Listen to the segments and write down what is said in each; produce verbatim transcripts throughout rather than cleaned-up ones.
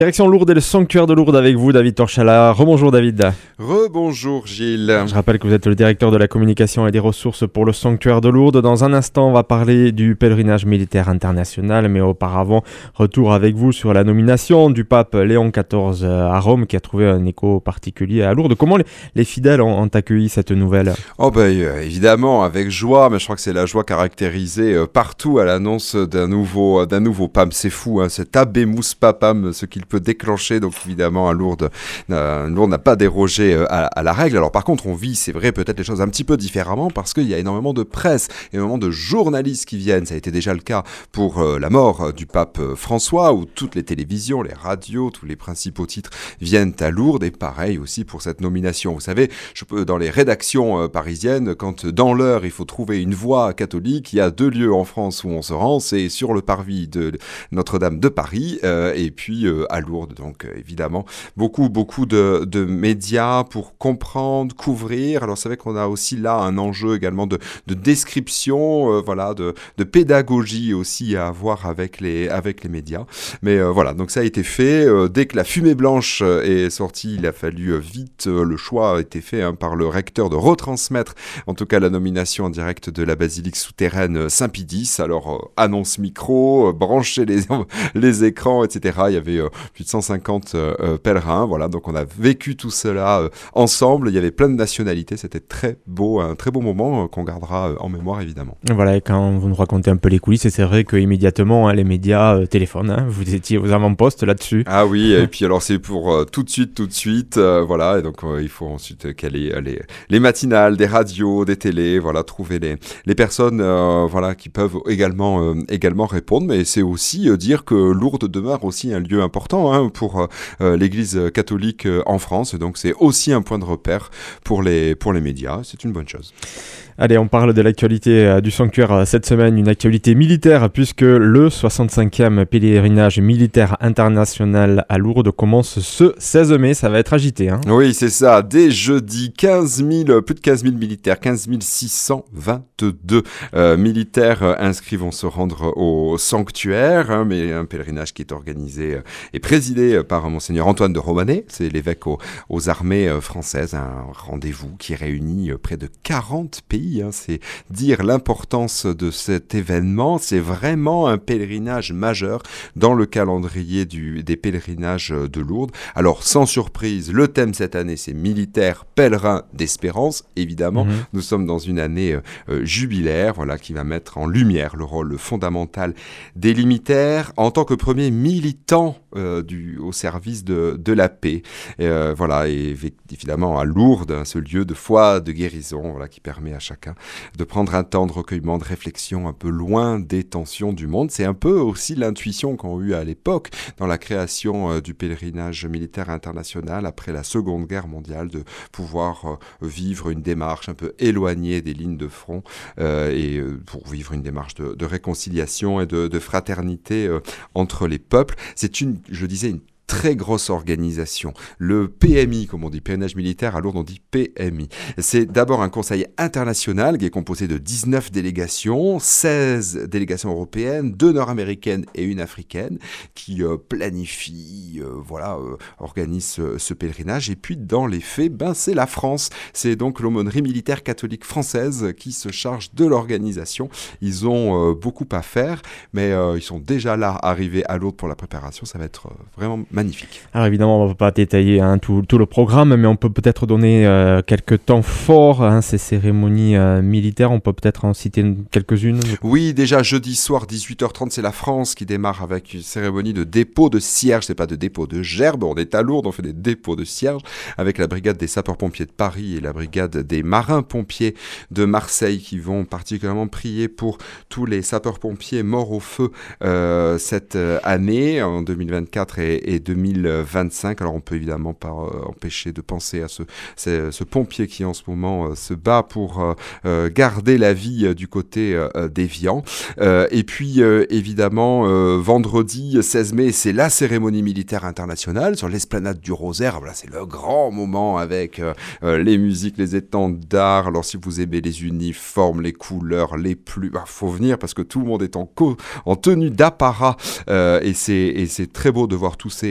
Direction Lourdes et le sanctuaire de Lourdes avec vous, David Torchala. Rebonjour David. Rebonjour Gilles. Je rappelle que vous êtes le directeur de la communication et des ressources pour le sanctuaire de Lourdes. Dans un instant, on va parler du pèlerinage militaire international, mais auparavant, retour avec vous sur la nomination du pape Léon quatorze à Rome, qui a trouvé un écho particulier à Lourdes. Comment les, les fidèles ont, ont accueilli cette nouvelle ? Oh ben euh, évidemment avec joie, mais je crois que c'est la joie caractérisée euh, partout à l'annonce d'un nouveau, d'un nouveau pape. C'est fou, hein, cet Habemus Papam, ce qu'il peut déclencher. Donc évidemment à Lourdes, euh, Lourdes n'a pas dérogé euh, à, à la règle. Alors par contre on vit, c'est vrai, peut-être les choses un petit peu différemment parce qu'il y a énormément de presse, énormément de journalistes qui viennent. Ça a été déjà le cas pour euh, la mort euh, du pape euh, François, où toutes les télévisions, les radios, tous les principaux titres viennent à Lourdes, et pareil aussi pour cette nomination. Vous savez, je peux, dans les rédactions euh, parisiennes, quand dans l'heure il faut trouver une voix catholique, il y a deux lieux en France où on se rend, c'est sur le parvis de Notre-Dame de Paris euh, et puis euh, à Lourdes. Donc euh, évidemment, beaucoup, beaucoup de, de médias pour comprendre, couvrir. Alors c'est vrai qu'on a aussi là un enjeu également de, de description, euh, voilà, de, de pédagogie aussi à avoir avec les, avec les médias. Mais euh, voilà, donc ça a été fait. Euh, dès que la fumée blanche est sortie, il a fallu euh, vite, euh, le choix a été fait hein, par le recteur de retransmettre, en tout cas la nomination en direct de la basilique souterraine Saint-Pidis. Alors euh, annonce micro, euh, brancher les, les écrans, et cetera. Il y avait euh, plus de cent cinquante euh, pèlerins, voilà, donc on a vécu tout cela euh, ensemble. Il y avait plein de nationalités, c'était très beau, un très beau moment euh, qu'on gardera euh, en mémoire évidemment. Voilà, et quand vous nous racontez un peu les coulisses, c'est vrai qu'immédiatement hein, les médias euh, téléphonent, hein, vous étiez aux avant-postes là-dessus. Ah oui, et puis alors c'est pour euh, tout de suite, tout de suite, euh, voilà, et donc euh, il faut ensuite caler euh, les, les matinales, des radios, des télés, voilà, trouver les, les personnes euh, voilà, qui peuvent également, euh, également répondre, mais c'est aussi euh, dire que Lourdes demeure aussi un lieu important hein, pour euh, l'Église catholique euh, en France, donc c'est aussi un point de repère pour les, pour les médias, c'est une bonne chose. Allez, on parle de l'actualité euh, du sanctuaire euh, cette semaine, une actualité militaire, puisque le soixante-cinquième pèlerinage militaire international à Lourdes commence ce seize mai, ça va être agité. Hein. Oui, c'est ça, dès jeudi, quinze mille, plus de quinze mille militaires, quinze mille six cent vingt-deux euh, militaires euh, inscrits vont se rendre au sanctuaire, hein, mais un pèlerinage qui est organisé euh, et présidé euh, par Monseigneur Antoine de Romanet, c'est l'évêque aux, aux armées euh, françaises, un rendez-vous qui réunit euh, près de quarante pays. Hein, c'est dire l'importance de cet événement. C'est vraiment un pèlerinage majeur dans le calendrier du, des pèlerinages de Lourdes. Alors, sans surprise, le thème cette année, c'est militaire, pèlerin d'espérance. Évidemment, mmh. nous sommes dans une année euh, jubilaire, voilà, qui va mettre en lumière le rôle fondamental des militaires en tant que premier militant euh, du, au service de, de la paix. Euh, voilà, et évidemment à Lourdes, hein, ce lieu de foi, de guérison, voilà, qui permet à chacun de prendre un temps de recueillement, de réflexion un peu loin des tensions du monde. C'est un peu aussi l'intuition qu'ont eu à l'époque dans la création euh, du pèlerinage militaire international après la Seconde Guerre mondiale, de pouvoir euh, vivre une démarche un peu éloignée des lignes de front euh, et euh, pour vivre une démarche de, de réconciliation et de, de fraternité euh, entre les peuples. C'est une, je disais, une très grosse organisation. Le P M I, comme on dit, pèlerinage militaire, à Lourdes on dit P M I. C'est d'abord un conseil international qui est composé de dix-neuf délégations, seize délégations européennes, deux nord-américaines et une africaine, qui euh, planifient, euh, voilà, euh, organisent ce, ce pèlerinage. Et puis dans les faits, ben, c'est la France. C'est donc l'aumônerie militaire catholique française qui se charge de l'organisation. Ils ont euh, beaucoup à faire, mais euh, ils sont déjà là, arrivés à Lourdes pour la préparation. Ça va être euh, vraiment magnifique. Magnifique. Alors évidemment, on ne va pas détailler hein, tout, tout le programme, mais on peut peut-être donner euh, quelques temps forts, hein, ces cérémonies euh, militaires, on peut peut-être en citer quelques-unes. Oui, déjà jeudi soir, dix-huit heures trente, c'est la France qui démarre avec une cérémonie de dépôt de cierges, c'est pas de dépôt de gerbes, on est à Lourdes, on fait des dépôts de cierges, avec la brigade des sapeurs-pompiers de Paris et la brigade des marins-pompiers de Marseille qui vont particulièrement prier pour tous les sapeurs-pompiers morts au feu euh, cette année, en deux mille vingt-quatre et, et deux mille vingt-cinq. Alors on peut évidemment pas euh, empêcher de penser à ce, ce, ce pompier qui en ce moment euh, se bat pour euh, garder la vie euh, du côté euh, d'Évian. Euh, et puis euh, évidemment euh, vendredi seize mai, c'est la cérémonie militaire internationale sur l'esplanade du Rosaire. Voilà, c'est le grand moment avec euh, euh, les musiques, les étendards. Alors si vous aimez les uniformes, les couleurs, les plumes, bah, faut venir parce que tout le monde est en, co- en tenue d'apparat euh, et, c'est, et c'est très beau de voir tous ces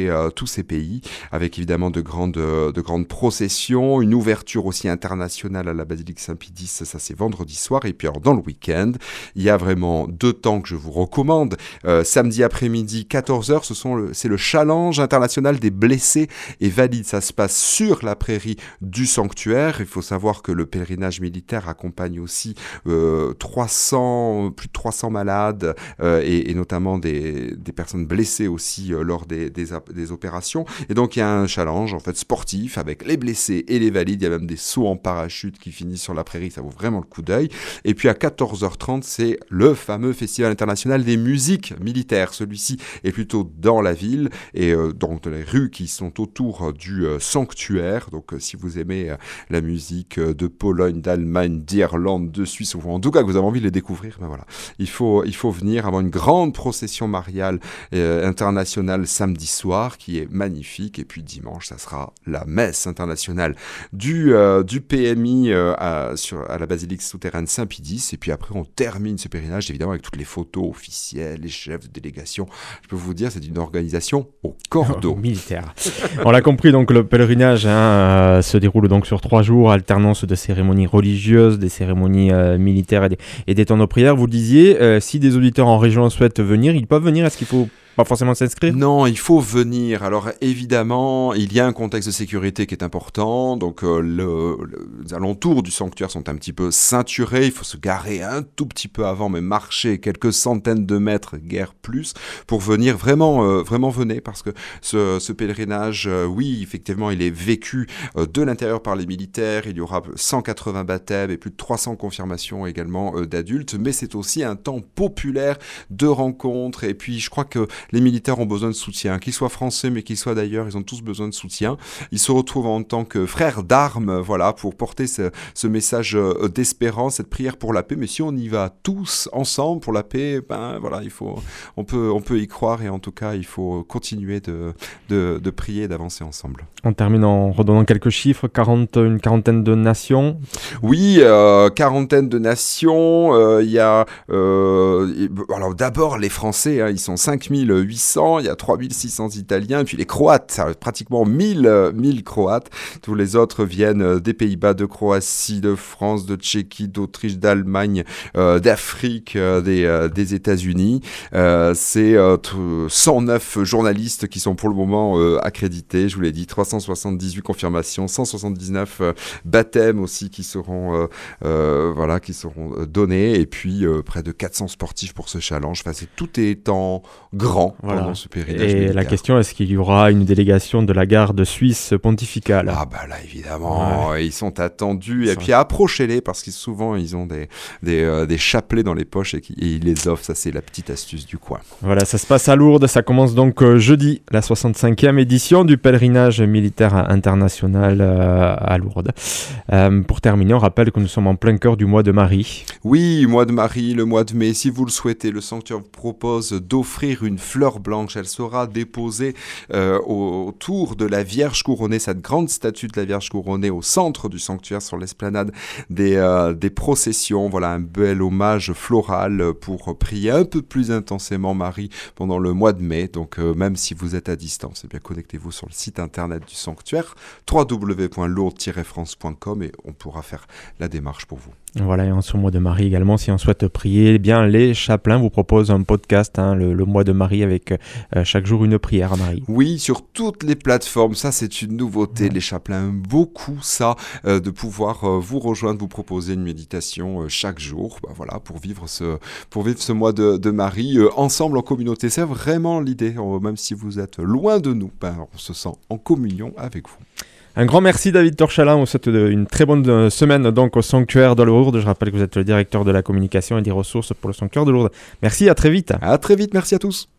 euh, tous ces pays, avec évidemment de grandes, de grandes processions, une ouverture aussi internationale à la basilique Saint-Pie X, ça c'est vendredi soir, et puis alors dans le week-end, il y a vraiment deux temps que je vous recommande. Euh, samedi après-midi, quatorze heures, ce sont le, c'est le challenge international des blessés et valides. Ça se passe sur la prairie du sanctuaire. Il faut savoir que le pèlerinage militaire accompagne aussi euh, trois cents, plus de trois cents malades euh, et, et notamment des, des personnes blessées aussi euh, lors des, des, des opérations. Et donc il y a un challenge en fait sportif avec les blessés et les valides. Il y a même des sauts en parachute qui finissent sur la prairie. Ça vaut vraiment le coup d'œil. Et puis à quatorze heures trente, c'est le fameux Festival international des musiques militaires. Celui-ci est plutôt dans la ville et euh, dans les rues qui sont autour du euh, sanctuaire. Donc euh, si vous aimez euh, la musique euh, de Pologne, d'Allemagne, d'Irlande, de Suisse, ou en tout cas que vous avez envie de les découvrir, ben voilà, il faut, il faut venir avoir une grande procession mariale euh, internationale samedi soir qui est magnifique. Et puis dimanche, ça sera la messe internationale du, euh, du P M I euh, à, sur, à la basilique souterraine Saint-Pie X. Et puis après, on termine ce pèlerinage évidemment avec toutes les photos officielles, les chefs de délégation. Je peux vous dire, c'est une organisation au cordeau. Militaire. On l'a compris, donc le pèlerinage hein, euh, se déroule donc sur trois jours, alternance de cérémonies religieuses, des cérémonies euh, militaires et des, et des temps de prière. Vous le disiez, euh, si des auditeurs en région souhaitent venir, ils peuvent venir. Est-ce qu'il faut pas forcément s'inscrire ? Non, il faut venir. Alors évidemment, il y a un contexte de sécurité qui est important. Donc euh, le, le, les alentours du sanctuaire sont un petit peu ceinturés. Il faut se garer un tout petit peu avant, mais marcher quelques centaines de mètres, guère plus, pour venir. Vraiment, euh, vraiment venez, parce que ce, ce pèlerinage, euh, oui, effectivement, il est vécu euh, de l'intérieur par les militaires. Il y aura cent quatre-vingts baptêmes et plus de trois cents confirmations également euh, d'adultes. Mais c'est aussi un temps populaire de rencontres. Et puis, je crois que les militaires ont besoin de soutien, qu'ils soient français mais qu'ils soient d'ailleurs, ils ont tous besoin de soutien. Ils se retrouvent en tant que frères d'armes, voilà, pour porter ce, ce message d'espérance, cette prière pour la paix. Mais si on y va tous ensemble pour la paix, ben voilà, il faut, on peut, on peut y croire et en tout cas, il faut continuer de, de, de prier et d'avancer ensemble. On termine en redonnant quelques chiffres, quarante, une quarantaine de nations. Oui, euh, quarantaine de nations. Il euh, y a, euh, alors d'abord les Français, hein, ils sont cinq mille huit cents, il y a trois mille six cents Italiens, puis les Croates, ça, pratiquement mille, mille Croates. Tous les autres viennent des Pays-Bas, de Croatie, de France, de Tchéquie, d'Autriche, d'Allemagne, euh, d'Afrique, euh, des, euh, des États-Unis. Euh, c'est euh, cent neuf journalistes qui sont pour le moment euh, accrédités, je vous l'ai dit, trois cent soixante-dix-huit confirmations, cent soixante-dix-neuf euh, baptêmes aussi qui seront, euh, euh, voilà, qui seront donnés, et puis euh, près de quatre cents sportifs pour ce challenge. Enfin, c'est, tout est en grand voilà. Pendant ce pèlerinage Et militaire. la question, est-ce qu'il y aura une délégation de la garde suisse pontificale ? Ah bah là évidemment, ouais. Ils sont attendus. Ils et sont... puis approchez-les, parce que souvent ils ont des, des, euh, des chapelets dans les poches et, qui, et ils les offrent. Ça c'est la petite astuce du coin. Voilà, ça se passe à Lourdes. Ça commence donc euh, jeudi, la soixante-cinquième édition du pèlerinage militaire international euh, à Lourdes. Euh, pour terminer, on rappelle que nous sommes en plein cœur du mois de Marie. Oui, mois de Marie, le mois de mai. Si vous le souhaitez, le sanctuaire vous propose d'offrir une fleur blanche. Elle sera déposée euh, autour de la Vierge couronnée, cette grande statue de la Vierge couronnée au centre du sanctuaire, sur l'esplanade des, euh, des processions. Voilà un bel hommage floral pour prier un peu plus intensément Marie pendant le mois de mai. Donc euh, même si vous êtes à distance, eh bien, connectez-vous sur le site internet du sanctuaire, w w w point lourdes tiret france point com, et on pourra faire la démarche pour vous. Voilà, et en ce mois de Marie également, si on souhaite prier, eh bien les chapelains vous proposent un podcast, hein, le, le mois de Marie, avec euh, chaque jour une prière à Marie. Oui, sur toutes les plateformes, ça c'est une nouveauté. Ouais. Les chapelains aiment beaucoup ça, euh, de pouvoir euh, vous rejoindre, vous proposer une méditation euh, chaque jour, bah, voilà, pour vivre ce, pour vivre ce mois de, de Marie euh, ensemble en communauté. C'est vraiment l'idée, euh, même si vous êtes loin de nous, ben, on se sent en communion avec vous. Un grand merci David Torchalin, on vous souhaite une très bonne semaine donc au Sanctuaire de Lourdes. Je rappelle que vous êtes le directeur de la communication et des ressources pour le Sanctuaire de Lourdes. Merci, à très vite. À très vite, merci à tous.